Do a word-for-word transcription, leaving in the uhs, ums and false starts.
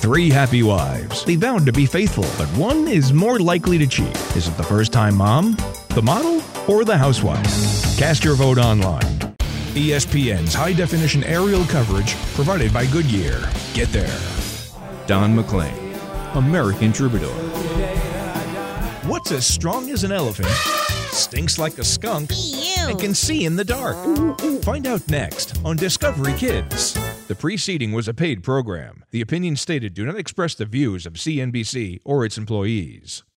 Three happy wives. They vowed to be faithful, but one is more likely to cheat. Is it the first-time mom, the model, or the housewife? Cast your vote online. E S P N's high-definition aerial coverage provided by Goodyear. Get there. Don McLean, American Troubadour. What's as strong as an elephant, stinks like a skunk, and can see in the dark? Find out next on Discovery Kids. The preceding was a paid program. The opinions stated do not express the views of C N B C or its employees.